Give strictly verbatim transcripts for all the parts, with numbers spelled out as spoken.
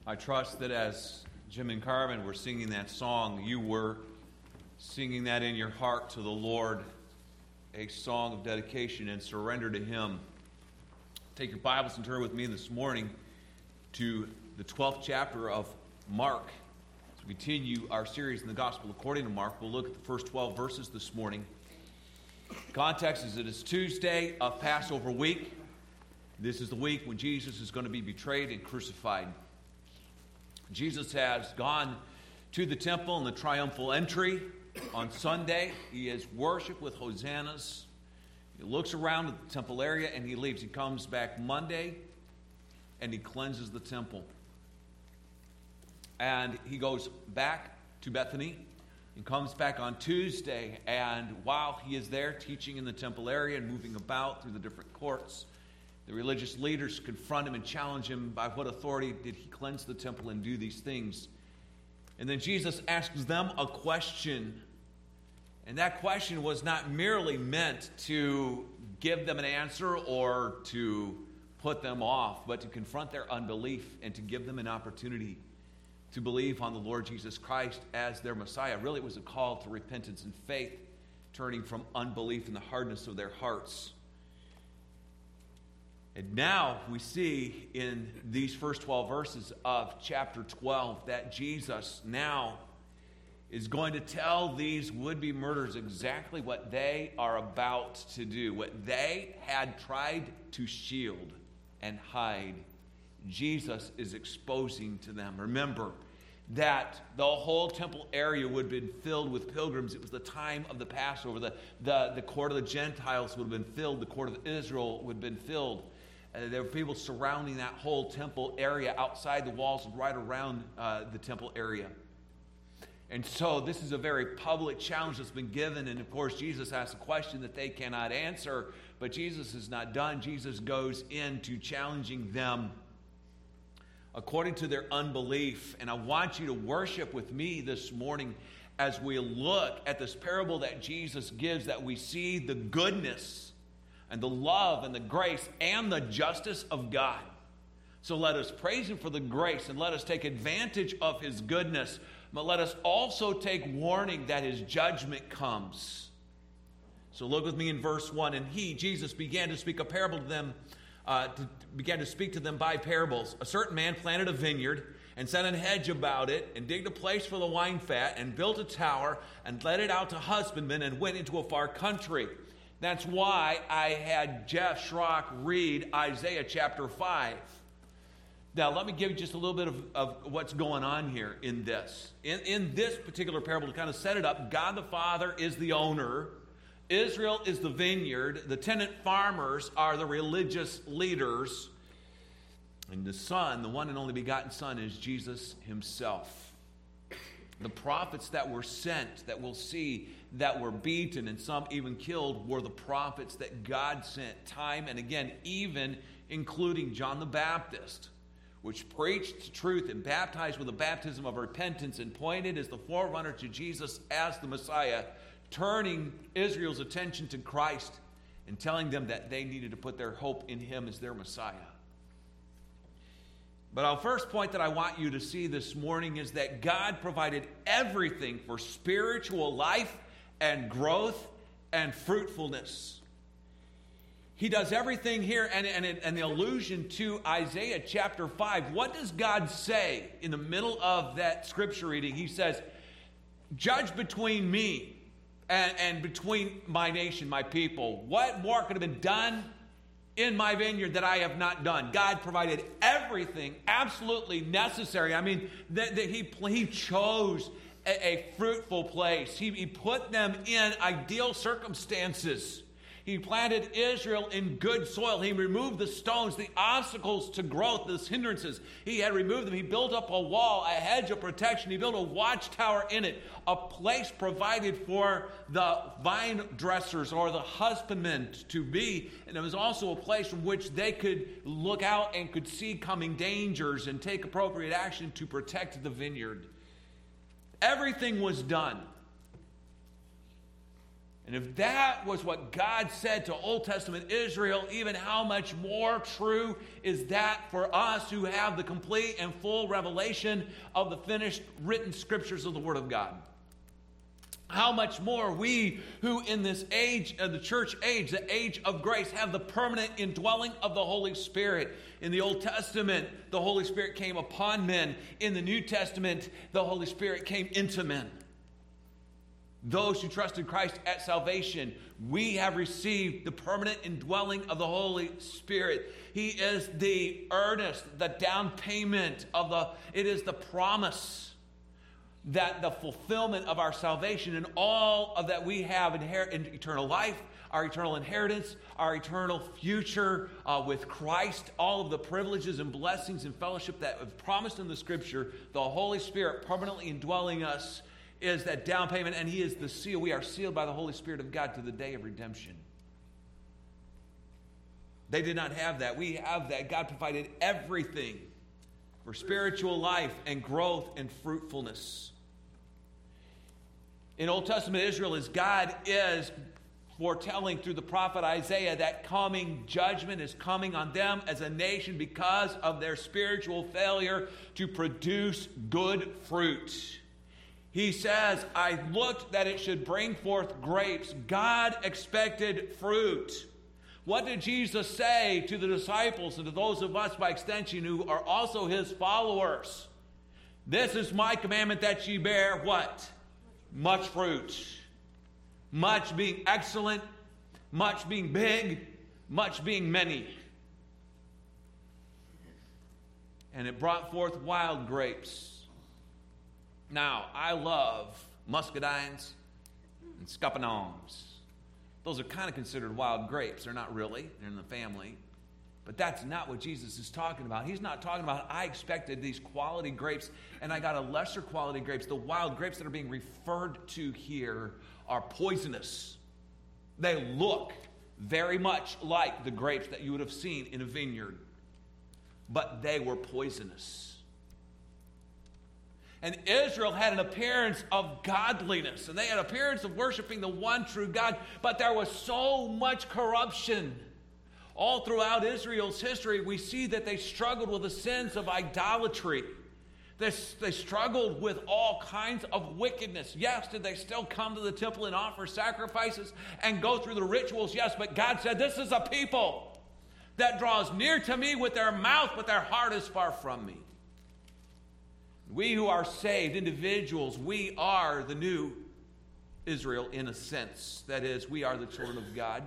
I trust that as Jim and Carmen were singing that song, you were singing that in your heart to the Lord, a song of dedication and surrender to Him. Take your Bibles and turn with me this morning to the twelfth chapter of Mark. As we continue our series in the Gospel according to Mark, we'll look at the first twelve verses this morning. Context is it is Tuesday of Passover week. This is the week when Jesus is going to be betrayed and crucified. Jesus has gone to the temple in the triumphal entry on Sunday. He is worshiped with hosannas. He looks around at the temple area and he leaves. He comes back Monday and he cleanses the temple. And he goes back to Bethany and comes back on Tuesday. And while he is there teaching in the temple area and moving about through the different courts, the religious leaders confront him and challenge him, by what authority did he cleanse the temple and do these things? And then Jesus asks them a question. And that question was not merely meant to give them an answer or to put them off, but to confront their unbelief and to give them an opportunity to believe on the Lord Jesus Christ as their Messiah. Really, it was a call to repentance and faith, turning from unbelief and the hardness of their hearts. And now we see in these first twelve verses of chapter twelve that Jesus now is going to tell these would-be murderers exactly what they are about to do, what they had tried to shield and hide. Jesus is exposing to them. Remember that the whole temple area would have been filled with pilgrims. It was the time of the Passover. The, the, the court of the Gentiles would have been filled. The court of Israel would have been filled. Uh, there were people surrounding that whole temple area outside the walls and right around uh, the temple area. And so this is a very public challenge that's been given. And of course, Jesus asks a question that they cannot answer. But Jesus is not done. Jesus goes into challenging them according to their unbelief. And I want you to worship with me this morning as we look at this parable that Jesus gives, that we see the goodness and the love and the grace and the justice of God. So let us praise Him for the grace and let us take advantage of His goodness. But let us also take warning that His judgment comes. So look with me in verse one. And He, Jesus, began to speak a parable to them, uh, to, began to speak to them by parables. A certain man planted a vineyard and set a hedge about it and digged a place for the wine fat and built a tower and let it out to husbandmen and went into a far country. That's why I had Jeff Schrock read Isaiah chapter five. Now, let me give you just a little bit of, of what's going on here in this. In, in this particular parable, to kind of set it up, God the Father is the owner. Israel is the vineyard. The tenant farmers are the religious leaders. And the Son, the one and only begotten Son, is Jesus Himself. The prophets that were sent, that we'll see, that were beaten and some even killed, were the prophets that God sent time and again, even including John the Baptist, which preached truth and baptized with a baptism of repentance and pointed as the forerunner to Jesus as the Messiah, turning Israel's attention to Christ and telling them that they needed to put their hope in Him as their Messiah. But our first point that I want you to see this morning is that God provided everything for spiritual life and growth and fruitfulness. He does everything here, and, and, and the allusion to Isaiah chapter five. What does God say in the middle of that scripture reading? He says, judge between me and, and between my nation, my people. What more could have been done in my vineyard that I have not done? God provided everything absolutely necessary. I mean, that, that he, he chose a, a fruitful place. He, he put them in ideal circumstances. He planted Israel in good soil. He removed the stones, the obstacles to growth, the hindrances. He had removed them. He built up a wall, a hedge of protection. He built a watchtower in it, a place provided for the vine dressers or the husbandmen to be. And it was also a place from which they could look out and could see coming dangers and take appropriate action to protect the vineyard. Everything was done. And if that was what God said to Old Testament Israel, even how much more true is that for us who have the complete and full revelation of the finished written scriptures of the Word of God? How much more we who in this age, of the church age, the age of grace, have the permanent indwelling of the Holy Spirit. In the Old Testament, the Holy Spirit came upon men. In the New Testament, the Holy Spirit came into men. Those who trust in Christ at salvation, we have received the permanent indwelling of the Holy Spirit. He is the earnest, the down payment of the, it is the promise that the fulfillment of our salvation and all of that we have in eternal life, our eternal inheritance, our eternal future uh, with Christ, all of the privileges and blessings and fellowship that are promised in the Scripture, the Holy Spirit permanently indwelling us is that down payment, and He is the seal. We are sealed by the Holy Spirit of God to the day of redemption. They did not have that. We have that. God provided everything for spiritual life and growth and fruitfulness. In Old Testament Israel, as God is foretelling through the prophet Isaiah that coming judgment is coming on them as a nation because of their spiritual failure to produce good fruit. He says, I looked that it should bring forth grapes. God expected fruit. What did Jesus say to the disciples and to those of us by extension who are also His followers? This is my commandment, that ye bear what? Much fruit. Much being excellent, much being big, much being many. And it brought forth wild grapes. Now, I love muscadines and scuppernongs. Those are kind of considered wild grapes. They're not really. They're in the family. But that's not what Jesus is talking about. He's not talking about, I expected these quality grapes and I got a lesser quality grapes. The wild grapes that are being referred to here are poisonous. They look very much like the grapes that you would have seen in a vineyard. But they were poisonous. And Israel had an appearance of godliness, and they had an appearance of worshiping the one true God, but there was so much corruption. All throughout Israel's history, we see that they struggled with the sins of idolatry. They, they struggled with all kinds of wickedness. Yes, did they still come to the temple and offer sacrifices and go through the rituals? Yes, but God said, this is a people that draws near to me with their mouth, but their heart is far from me. We who are saved, individuals, we are the new Israel in a sense. That is, we are the children of God.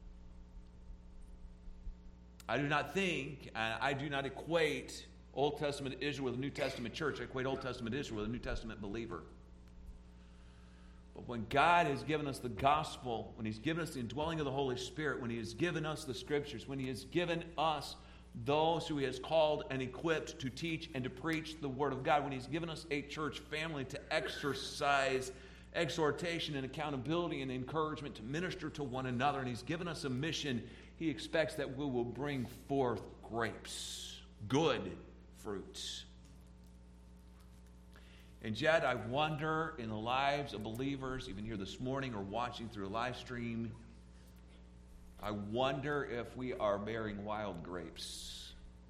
I do not think, I do not equate Old Testament Israel with the New Testament church. I equate Old Testament Israel with a New Testament believer. But when God has given us the gospel, when He's given us the indwelling of the Holy Spirit, when He has given us the scriptures, when He has given us those who He has called and equipped to teach and to preach the Word of God, when He's given us a church family to exercise exhortation and accountability and encouragement to minister to one another, and He's given us a mission, He expects that we will bring forth grapes, good fruits. And yet I wonder in the lives of believers, even here this morning or watching through a live stream, I wonder if we are bearing wild grapes.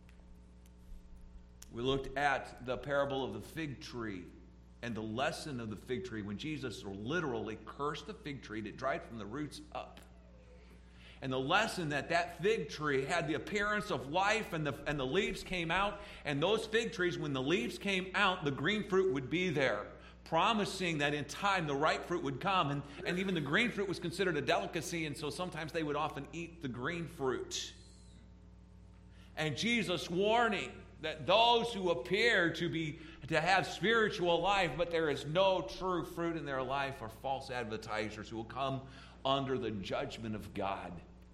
We looked at the parable of the fig tree and the lesson of the fig tree when Jesus literally cursed the fig tree that dried from the roots up. And the lesson that that fig tree had the appearance of life, and the, and the leaves came out, and those fig trees, when the leaves came out, the green fruit would be there, promising that in time the ripe fruit would come. And, and even the green fruit was considered a delicacy, and so sometimes they would often eat the green fruit. And Jesus warning that those who appear to be to have spiritual life, but there is no true fruit in their life, are false advertisers who will come under the judgment of God.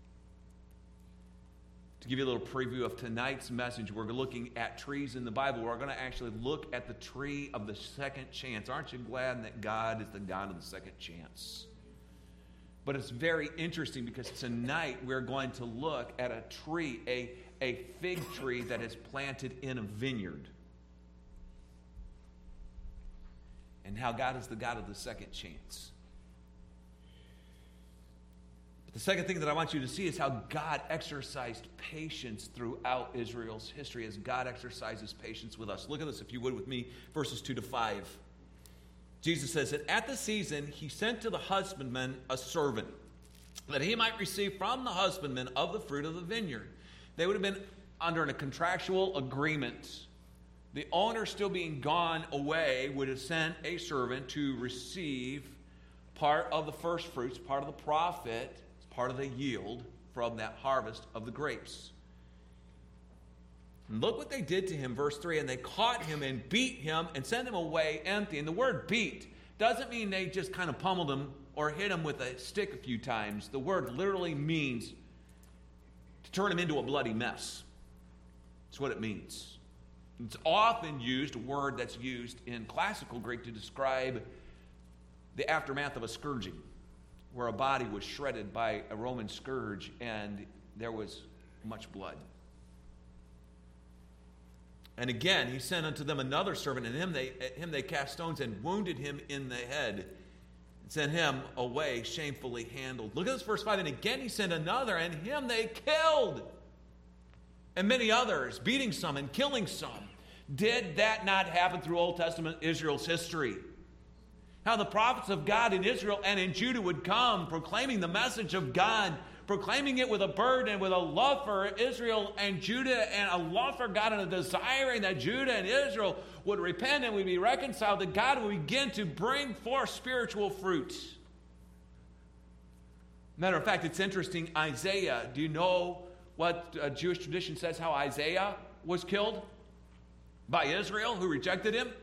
To give you a little preview of tonight's message, we're looking at trees in the Bible. We're going to actually look at the tree of the second chance. Aren't you glad that God is the God of the second chance? But it's very interesting because tonight we're going to look at a tree, a, a fig tree that is planted in a vineyard. And how God is the God of the second chance. The second thing that I want you to see is how God exercised patience throughout Israel's history, as God exercises patience with us. Look at this, if you would, with me, verses two to five. Jesus says that at the season he sent to the husbandman a servant, that he might receive from the husbandman of the fruit of the vineyard. They would have been under a contractual agreement. The owner, still being gone away, would have sent a servant to receive part of the first fruits, part of the profit, part of the yield from that harvest of the grapes. And look what they did to him, verse three. And they caught him and beat him and sent him away empty. And the word beat doesn't mean they just kind of pummeled him or hit him with a stick a few times. The word literally means to turn him into a bloody mess. That's what it means. It's often used, a word that's used in classical Greek to describe the aftermath of a scourging, where a body was shredded by a Roman scourge and there was much blood. And again, he sent unto them another servant, and him they, at him they cast stones and wounded him in the head, and sent him away shamefully handled. Look at this, verse five. And again he sent another, and him they killed. And many others, beating some and killing some. Did that not happen through Old Testament Israel's history? How the prophets of God in Israel and in Judah would come proclaiming the message of God, proclaiming it with a burden, with a love for Israel and Judah, and a love for God, and a desiring that Judah and Israel would repent and would be reconciled, that God would begin to bring forth spiritual fruit. Matter of fact, it's interesting, Isaiah, do you know what uh, Jewish tradition says how Isaiah was killed? By Israel, who rejected him?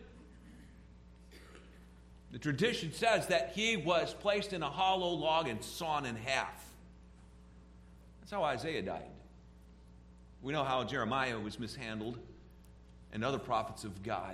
The tradition says that he was placed in a hollow log and sawn in half. That's how Isaiah died. We know how Jeremiah was mishandled and other prophets of God.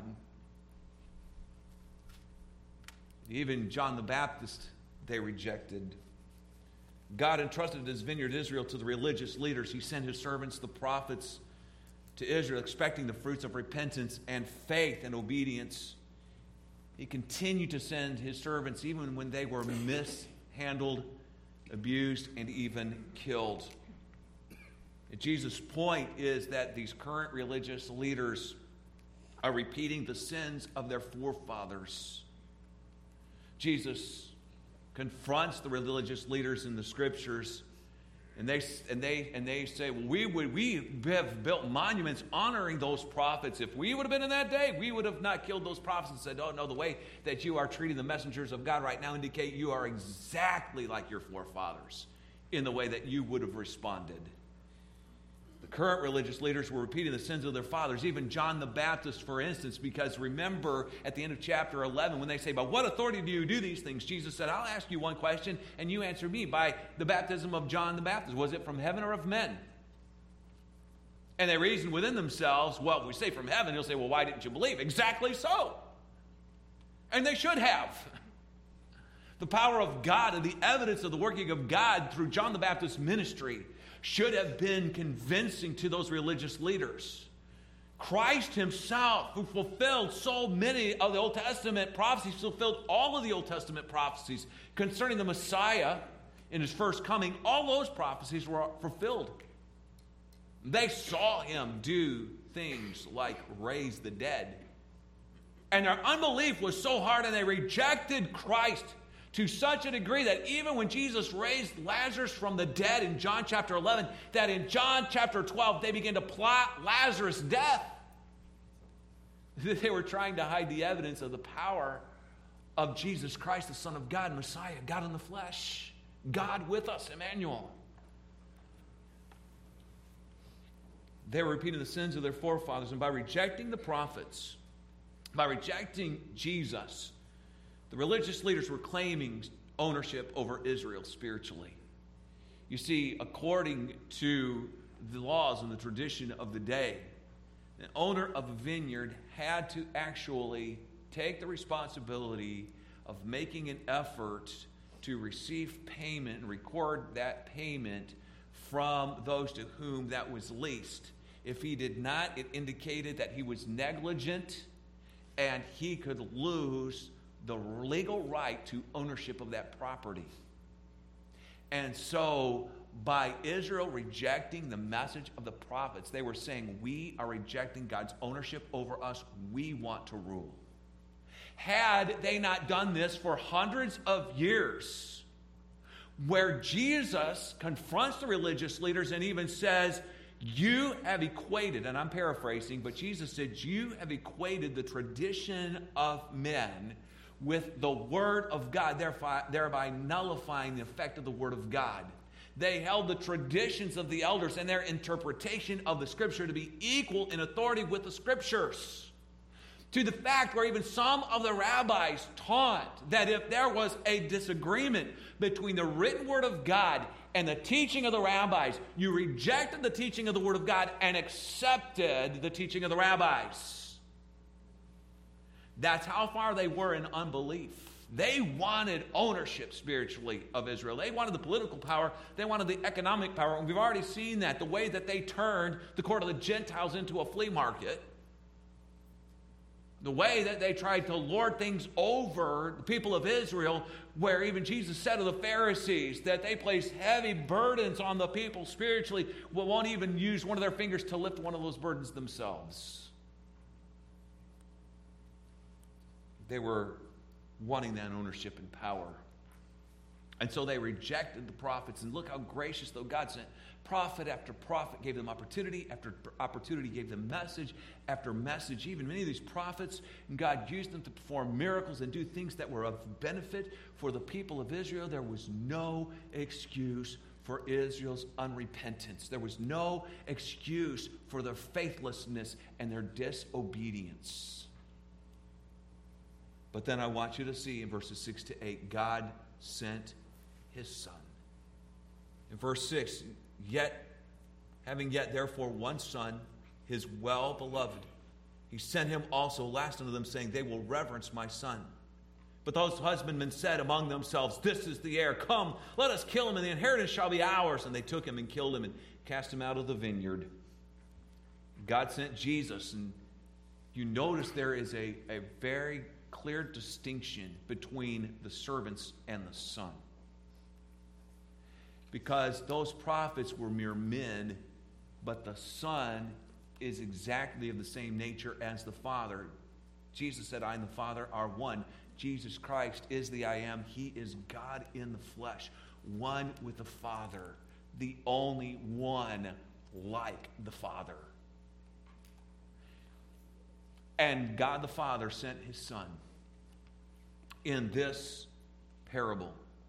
Even John the Baptist they rejected. God entrusted his vineyard Israel to the religious leaders. He sent his servants, the prophets, to Israel, expecting the fruits of repentance and faith and obedience. He continued to send his servants even when they were mishandled, abused, and even killed. And Jesus' point is that these current religious leaders are repeating the sins of their forefathers. Jesus confronts the religious leaders in the scriptures, and they and they and they say, well, we would we have built monuments honoring those prophets. If we would have been in that day, we would have not killed those prophets. And said, oh no, the way that you are treating the messengers of God right now indicate you are exactly like your forefathers in the way that you would have responded. The current religious leaders were repeating the sins of their fathers, even John the Baptist, for instance, because remember at the end of chapter eleven, when they say, by what authority do you do these things? Jesus said, I'll ask you one question, and you answer me. By the baptism of John the Baptist, was it from heaven or of men? And they reason within themselves, well, if we say from heaven, he'll say, well, why didn't you believe? Exactly so. And they should have. The power of God and the evidence of the working of God through John the Baptist's ministry should have been convincing to those religious leaders. Christ himself, who fulfilled so many of the Old Testament prophecies, fulfilled all of the Old Testament prophecies concerning the Messiah in his first coming, all those prophecies were fulfilled. They saw him do things like raise the dead. And their unbelief was so hard, and they rejected Christ to such a degree that even when Jesus raised Lazarus from the dead in John chapter eleven, that in John chapter twelve, they began to plot Lazarus' death. They were trying to hide the evidence of the power of Jesus Christ, the Son of God, Messiah, God in the flesh, God with us, Emmanuel. They were repeating the sins of their forefathers, and by rejecting the prophets, by rejecting Jesus, the religious leaders were claiming ownership over Israel spiritually. You see, according to the laws and the tradition of the day, an owner of a vineyard had to actually take the responsibility of making an effort to receive payment and record that payment from those to whom that was leased. If he did not, it indicated that he was negligent and he could lose the legal right to ownership of that property. And so, by Israel rejecting the message of the prophets, they were saying, we are rejecting God's ownership over us. We want to rule. Had they not done this for hundreds of years, where Jesus confronts the religious leaders and even says, you have equated, and I'm paraphrasing, but Jesus said, you have equated the tradition of men with the Word of God, thereby, thereby nullifying the effect of the Word of God. They held the traditions of the elders and their interpretation of the Scripture to be equal in authority with the Scriptures. To the fact where even some of the rabbis taught that if there was a disagreement between the written Word of God and the teaching of the rabbis, you rejected the teaching of the Word of God and accepted the teaching of the rabbis. That's how far they were in unbelief. They wanted ownership spiritually of Israel. They wanted the political power. They wanted the economic power. And we've already seen that, the way that they turned the court of the Gentiles into a flea market. The way that they tried to lord things over the people of Israel, where even Jesus said to the Pharisees that they placed heavy burdens on the people spiritually, but won't even use one of their fingers to lift one of those burdens themselves. They were wanting that ownership and power. And so they rejected the prophets. And look how gracious, though, God sent prophet after prophet, gave them opportunity after opportunity, gave them message after message. Even many of these prophets, and God used them to perform miracles and do things that were of benefit for the people of Israel. There was no excuse for Israel's unrepentance. There was no excuse for their faithlessness and their disobedience. But then I want you to see in verses six to eight, God sent his Son. In verse six, yet, having yet therefore one Son, his well-beloved, he sent him also last unto them, saying, they will reverence my Son. But those husbandmen said among themselves, this is the heir. Come, let us kill him, and the inheritance shall be ours. And they took him and killed him and cast him out of the vineyard. God sent Jesus, and you notice there is a, a very clear distinction between the servants and the Son. Because those prophets were mere men, but the Son is exactly of the same nature as the Father. Jesus said, I and the Father are one. Jesus Christ is the I am. He is God in the flesh, one with the Father, the only one like the Father. And God the Father sent his Son in this parable.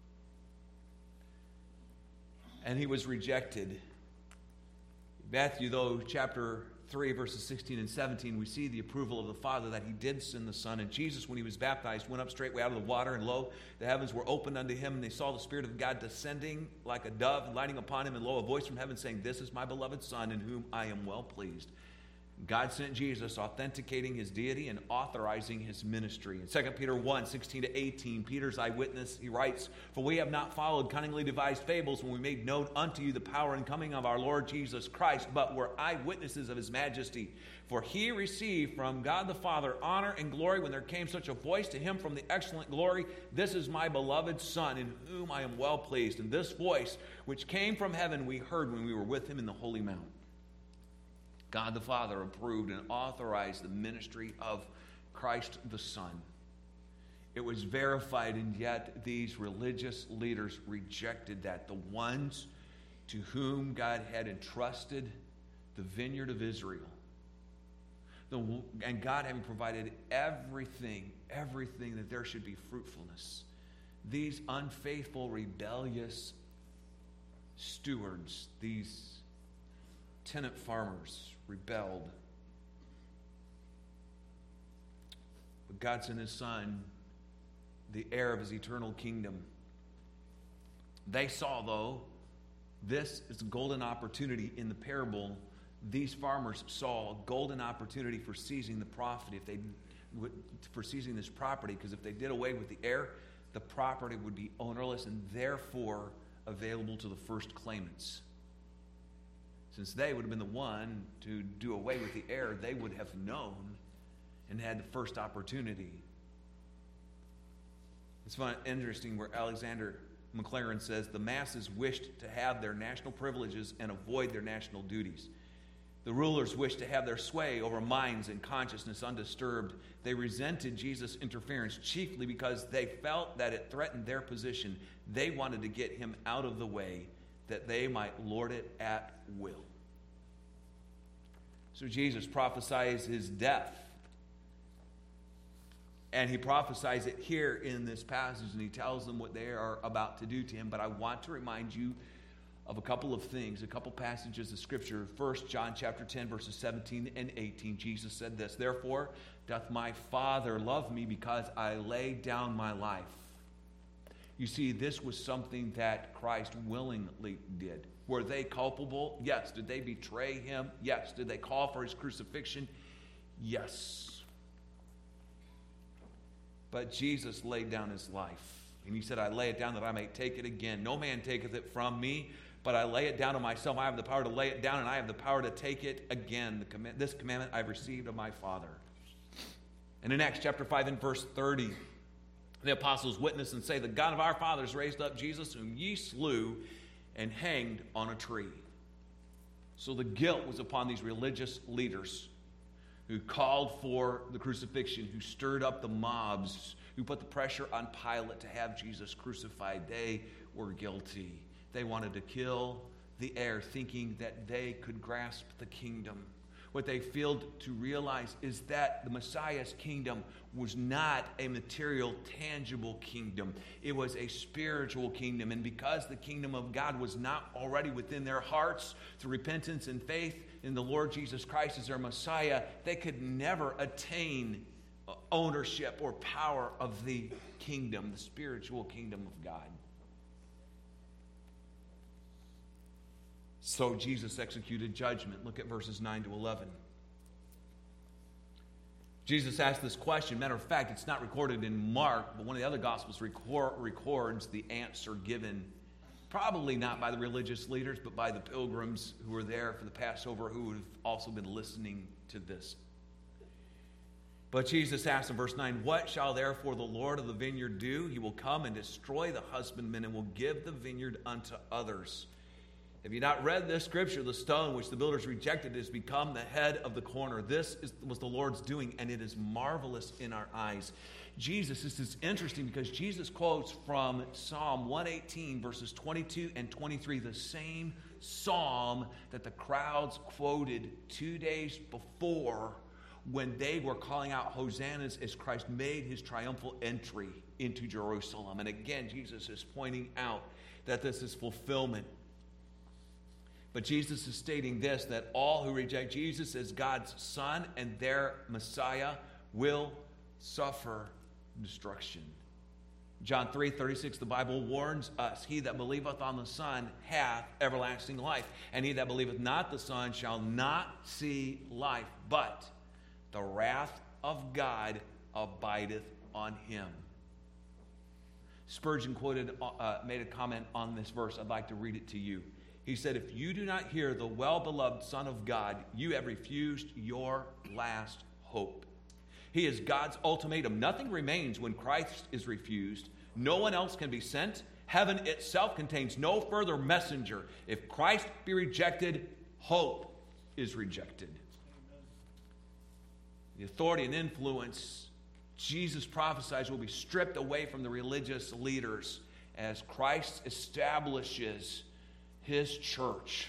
And he was rejected. Matthew, though, chapter three, verses sixteen and seventeen, we see the approval of the Father that he did send the Son. And Jesus, when he was baptized, went up straightway out of the water, and lo, the heavens were opened unto him, and they saw the Spirit of God descending like a dove and lighting upon him, and lo, a voice from heaven saying, this is my beloved Son, in whom I am well pleased. God sent Jesus, authenticating his deity and authorizing his ministry. In Second Peter one, sixteen to eighteen, Peter's eyewitness, he writes, for we have not followed cunningly devised fables when we made known unto you the power and coming of our Lord Jesus Christ, but were eyewitnesses of his majesty. For he received from God the Father honor and glory when there came such a voice to him from the excellent glory, this is my beloved Son, in whom I am well pleased. And this voice, which came from heaven, we heard when we were with him in the holy mount. God the Father approved and authorized the ministry of Christ the Son. It was verified, and yet these religious leaders rejected that. The ones to whom God had entrusted the vineyard of Israel. The, and God having provided everything, everything that there should be fruitfulness. These unfaithful, rebellious stewards, these tenant farmers, rebelled. But God sent his Son, the heir of his eternal kingdom. They saw, though, this is a golden opportunity in the parable. These farmers saw a golden opportunity for seizing the profit, if they for seizing this property, because if they did away with the heir, the property would be ownerless and therefore available to the first claimants. Since they would have been the one to do away with the heir, they would have known and had the first opportunity. It's fun, interesting where Alexander McLaren says, the masses wished to have their national privileges and avoid their national duties. The rulers wished to have their sway over minds and consciousness undisturbed. They resented Jesus' interference chiefly because they felt that it threatened their position. They wanted to get him out of the way that they might lord it at will. So Jesus prophesies his death. And he prophesies it here in this passage, and he tells them what they are about to do to him. But I want to remind you of a couple of things, a couple passages of Scripture. First, John chapter ten, verses seventeen and eighteen. Jesus said this, "Therefore doth my Father love me, because I lay down my life." You see, this was something that Christ willingly did. Were they culpable? Yes. Did they betray him? Yes. Did they call for his crucifixion? Yes. But Jesus laid down his life. And he said, "I lay it down that I may take it again. No man taketh it from me, but I lay it down to myself. I have the power to lay it down, and I have the power to take it again. The comm- this commandment I've received of my Father." And in Acts chapter five and verse thirty, the apostles witness and say, "The God of our fathers raised up Jesus, whom ye slew and hanged on a tree." So the guilt was upon these religious leaders who called for the crucifixion, who stirred up the mobs, who put the pressure on Pilate to have Jesus crucified. They were guilty. They wanted to kill the heir, thinking that they could grasp the kingdom. What they failed to realize is that the Messiah's kingdom was not a material, tangible kingdom. It was a spiritual kingdom. And because the kingdom of God was not already within their hearts through repentance and faith in the Lord Jesus Christ as their Messiah, they could never attain ownership or power of the kingdom, the spiritual kingdom of God. So Jesus executed judgment. Look at verses nine to eleven. Jesus asked this question. Matter of fact, it's not recorded in Mark, but one of the other Gospels record, records the answer given, probably not by the religious leaders, but by the pilgrims who were there for the Passover, who would have also been listening to this. But Jesus asked in verse nine, "What shall therefore the Lord of the vineyard do? He will come and destroy the husbandmen and will give the vineyard unto others." Have you not read this scripture? The stone which the builders rejected has become the head of the corner. This is, was the Lord's doing, and it is marvelous in our eyes. Jesus, this is interesting because Jesus quotes from Psalm one eighteen, verses twenty-two and twenty-three, the same psalm that the crowds quoted two days before when they were calling out hosannas as Christ made his triumphal entry into Jerusalem. And again, Jesus is pointing out that this is fulfillment. But Jesus is stating this, that all who reject Jesus as God's Son and their Messiah will suffer destruction. John three thirty-six, the Bible warns us, "He that believeth on the Son hath everlasting life, and he that believeth not the Son shall not see life, but the wrath of God abideth on him." Spurgeon quoted, uh, made a comment on this verse. I'd like to read it to you. He said, "If you do not hear the well-beloved Son of God, you have refused your last hope. He is God's ultimatum. Nothing remains when Christ is refused. No one else can be sent. Heaven itself contains no further messenger. If Christ be rejected, hope is rejected." The authority and influence Jesus prophesies will be stripped away from the religious leaders as Christ establishes his church.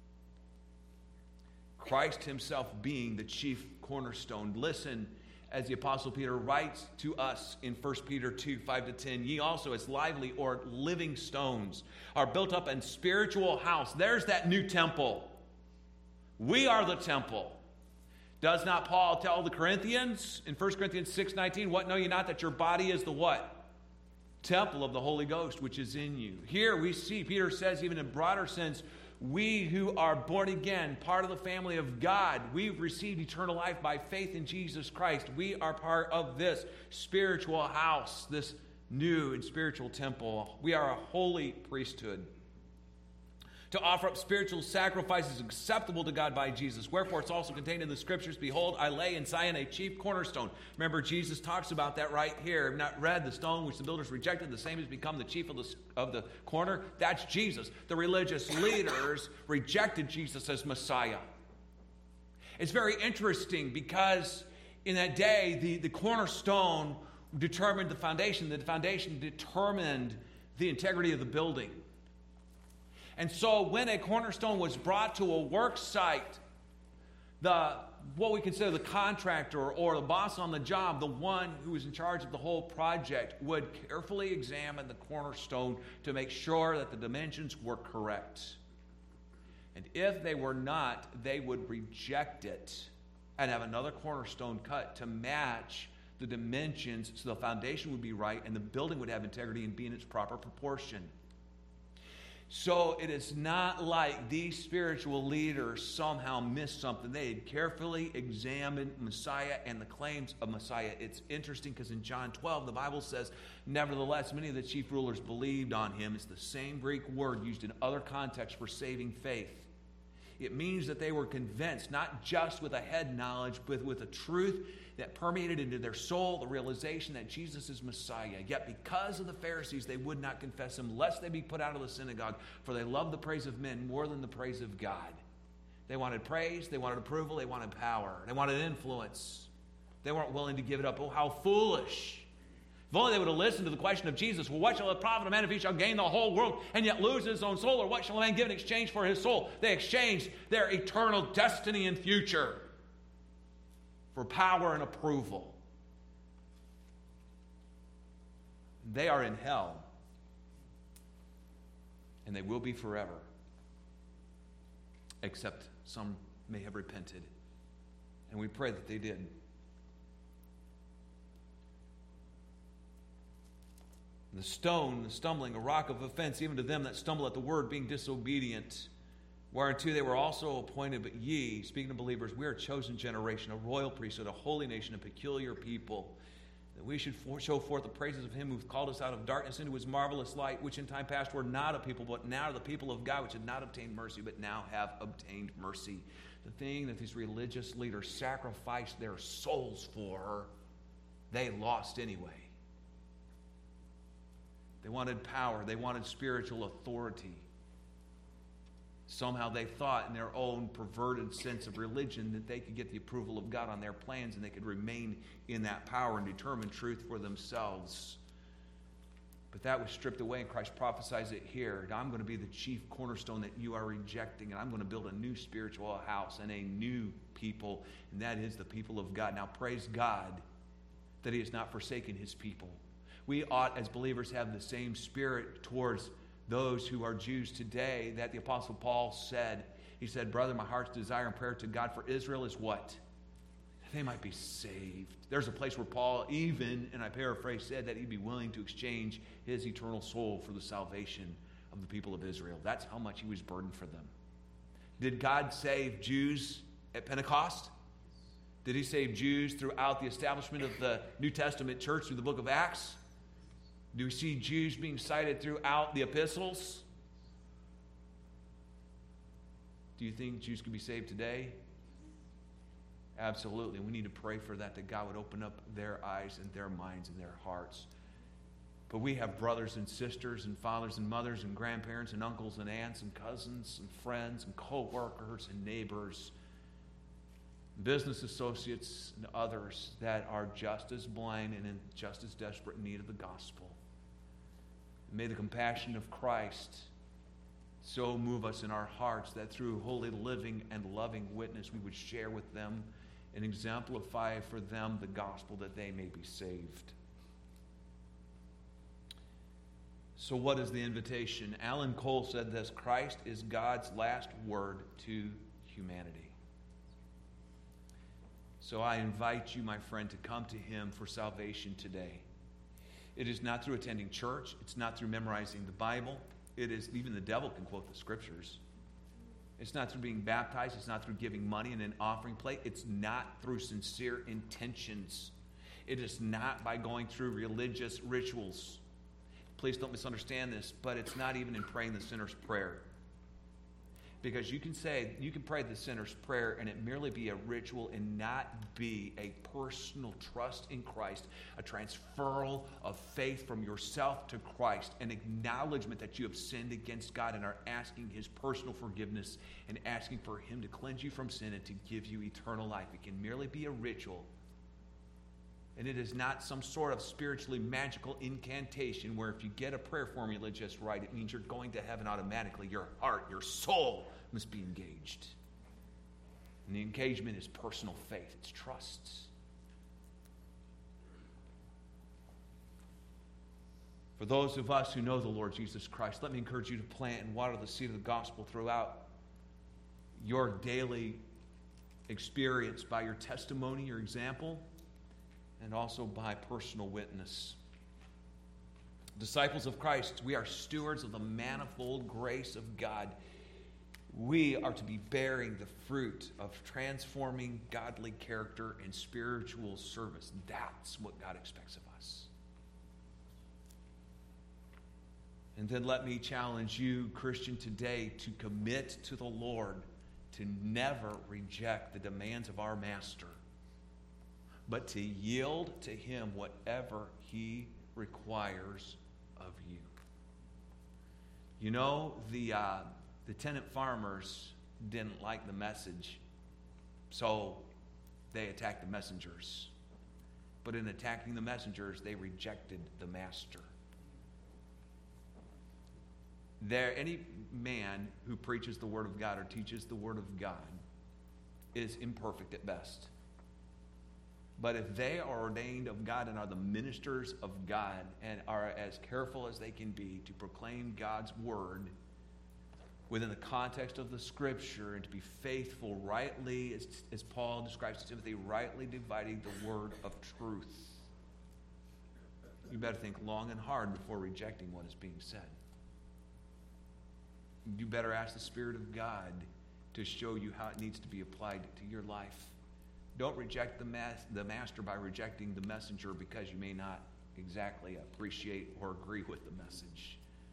Christ himself being the chief cornerstone. Listen as the Apostle Peter writes to us in First Peter two, five to ten. "Ye also as lively or living stones are built up in spiritual house." There's that new temple. We are the temple. Does not Paul tell the Corinthians in First Corinthians six nineteen, "What know ye not, that your body is the" what? "Temple of the Holy Ghost, which is in you." Here we see, Peter says, even in a broader sense, we who are born again, part of the family of God, we've received eternal life by faith in Jesus Christ. We are part of this spiritual house, this new and spiritual temple. We are a holy priesthood. to offer up spiritual sacrifices acceptable to God by Jesus. Wherefore it's also contained in the Scriptures, behold, I lay in Zion a chief cornerstone. Remember, Jesus talks about that right here. I've not read the stone which the builders rejected, the same has become the chief of the, of the corner. That's Jesus. The religious leaders rejected Jesus as Messiah. It's very interesting because in that day, the, the cornerstone determined the foundation. The foundation determined the integrity of the building. And so when a cornerstone was brought to a work site, the what we consider the contractor or the boss on the job, the one who was in charge of the whole project, would carefully examine the cornerstone to make sure that the dimensions were correct. And if they were not, they would reject it and have another cornerstone cut to match the dimensions so the foundation would be right and the building would have integrity and be in its proper proportion. So it is not like these spiritual leaders somehow missed something. They had carefully examined Messiah and the claims of Messiah. It's interesting because in John twelve, the Bible says, nevertheless, many of the chief rulers believed on him. It's the same Greek word used in other contexts for saving faith. It means that they were convinced, not just with a head knowledge, but with a truth that permeated into their soul, the realization that Jesus is Messiah. Yet because of the Pharisees, they would not confess him, lest they be put out of the synagogue, for they loved the praise of men more than the praise of God. They wanted praise, they wanted approval, they wanted power, they wanted influence. They weren't willing to give it up. Oh, how foolish. If only they would have listened to the question of Jesus, well, what shall it profit a man if he shall gain the whole world and yet lose his own soul? Or what shall a man give in exchange for his soul? They exchanged their eternal destiny and future for power and approval. They are in hell, and they will be forever, except some may have repented. And we pray that they did. The stone, the stumbling, a rock of offense, even to them that stumble at the word, being disobedient, whereunto they were also appointed. But ye, speaking of believers, we are a chosen generation, a royal priesthood, a holy nation, a peculiar people, that we should for, show forth the praises of him who hath called us out of darkness into his marvelous light, which in time past were not a people, but now are the people of God, which had not obtained mercy, but now have obtained mercy. The thing that these religious leaders sacrificed their souls for, they lost anyway. They wanted power. They wanted spiritual authority. Somehow they thought in their own perverted sense of religion that they could get the approval of God on their plans and they could remain in that power and determine truth for themselves. But that was stripped away, and Christ prophesies it here. I'm going to be the chief cornerstone that you are rejecting, and I'm going to build a new spiritual house and a new people, and that is the people of God. Now praise God that he has not forsaken his people. We ought, as believers, have the same spirit towards those who are Jews today that the Apostle Paul said. He said, brother, my heart's desire and prayer to God for Israel is what? That they might be saved. There's a place where Paul even, and I paraphrase, said that he'd be willing to exchange his eternal soul for the salvation of the people of Israel. That's how much he was burdened for them. Did God save Jews at Pentecost? Did he save Jews throughout the establishment of the New Testament church through the book of Acts? Do we see Jews being cited throughout the epistles? Do you think Jews can be saved today? Absolutely. We need to pray for that, that God would open up their eyes and their minds and their hearts. But we have brothers and sisters and fathers and mothers and grandparents and uncles and aunts and cousins and friends and co-workers and neighbors, business associates and others that are just as blind and in just as desperate need of the gospel. May the compassion of Christ so move us in our hearts that through holy living and loving witness we would share with them and exemplify for them the gospel that they may be saved. So what is the invitation? Alan Cole said this: Christ is God's last word to humanity. So I invite you, my friend, to come to him for salvation today. It is not through attending church. It's not through memorizing the Bible. It is, even the devil can quote the scriptures. It's not through being baptized. It's not through giving money in an offering plate. It's not through sincere intentions. It is not by going through religious rituals. Please don't misunderstand this, but it's not even in praying the sinner's prayer. Because you can say, you can pray the sinner's prayer and it merely be a ritual and not be a personal trust in Christ, a transferal of faith from yourself to Christ, an acknowledgement that you have sinned against God and are asking his personal forgiveness and asking for him to cleanse you from sin and to give you eternal life. It can merely be a ritual. And it is not some sort of spiritually magical incantation where if you get a prayer formula just right, it means you're going to heaven automatically. Your heart, your soul must be engaged. And the engagement is personal faith. It's trust. For those of us who know the Lord Jesus Christ, let me encourage you to plant and water the seed of the gospel throughout your daily experience by your testimony, your example, and also by personal witness. Disciples of Christ, we are stewards of the manifold grace of God. We are to be bearing the fruit of transforming godly character and spiritual service. That's what God expects of us. And then let me challenge you, Christian, today to commit to the Lord to never reject the demands of our Master, but to yield to him whatever he requires of you. You know, the uh, the tenant farmers didn't like the message, so they attacked the messengers. But in attacking the messengers, they rejected the master. There, any man who preaches the Word of God or teaches the Word of God is imperfect at best. But if they are ordained of God and are the ministers of God and are as careful as they can be to proclaim God's word within the context of the Scripture and to be faithful rightly, as, as Paul describes to Timothy, rightly dividing the word of truth, you better think long and hard before rejecting what is being said. You better ask the Spirit of God to show you how it needs to be applied to your life. Don't reject the, mas- the master by rejecting the messenger because you may not exactly appreciate or agree with the message.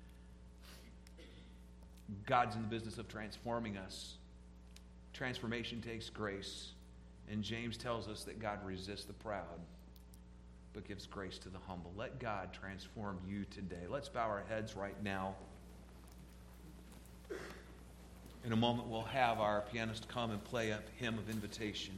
God's in the business of transforming us. Transformation takes grace. And James tells us that God resists the proud, but gives grace to the humble. Let God transform you today. Let's bow our heads right now. In a moment, we'll have our pianist come and play a hymn of invitation.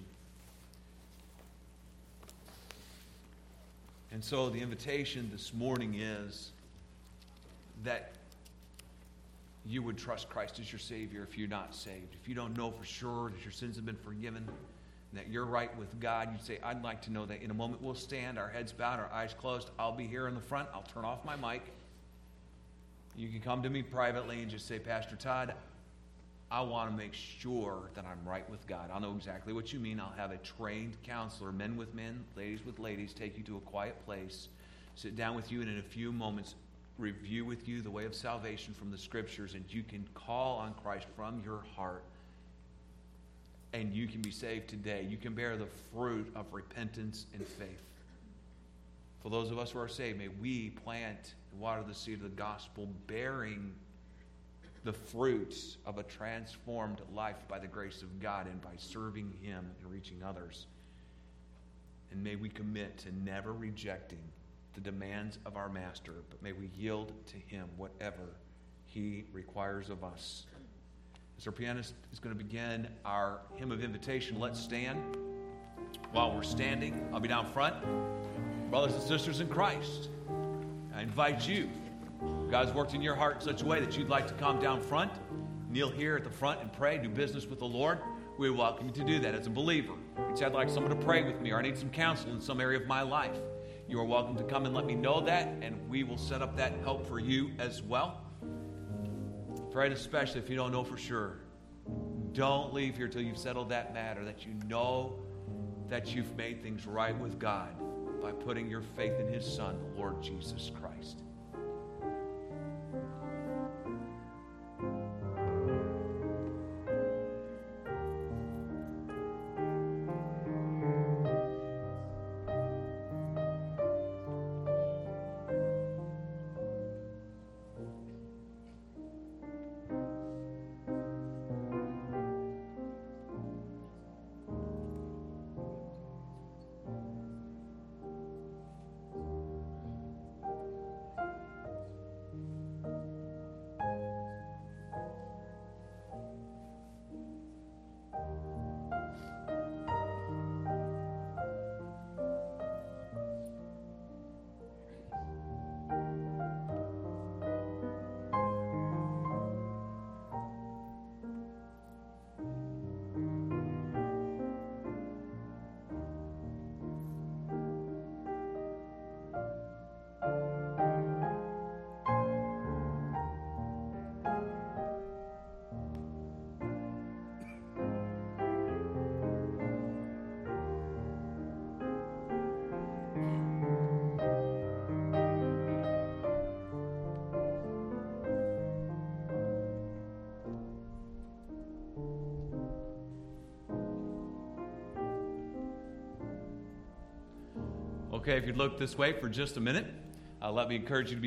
And so the invitation this morning is that you would trust Christ as your Savior if you're not saved. If you don't know for sure that your sins have been forgiven, and that you're right with God, you'd say, I'd like to know that. In a moment, we'll stand, our heads bowed, our eyes closed. I'll be here in the front. I'll turn off my mic. You can come to me privately and just say, Pastor Todd, I want to make sure that I'm right with God. I'll know exactly what you mean. I'll have a trained counselor, men with men, ladies with ladies, take you to a quiet place, sit down with you, and in a few moments review with you the way of salvation from the Scriptures, and you can call on Christ from your heart, and you can be saved today. You can bear the fruit of repentance and faith. For those of us who are saved, may we plant and water the seed of the gospel, bearing the fruits of a transformed life by the grace of God and by serving him and reaching others. And may we commit to never rejecting the demands of our Master, but may we yield to him whatever he requires of us. As our pianist is going to begin our hymn of invitation, let's stand. While we're standing, I'll be down front. Brothers and sisters in Christ, I invite you. God's worked in your heart in such a way that you'd like to come down front, kneel here at the front and pray, do business with the Lord. We welcome you to do that as a believer. You'd say, I'd like someone to pray with me, or I need some counsel in some area of my life. You are welcome to come and let me know that, and we will set up that help for you as well. Pray especially if you don't know for sure. Don't leave here till you've settled that matter, that you know that you've made things right with God by putting your faith in his Son, the Lord Jesus Christ. okay if you'd look this way for just a minute. Uh, let me encourage you to be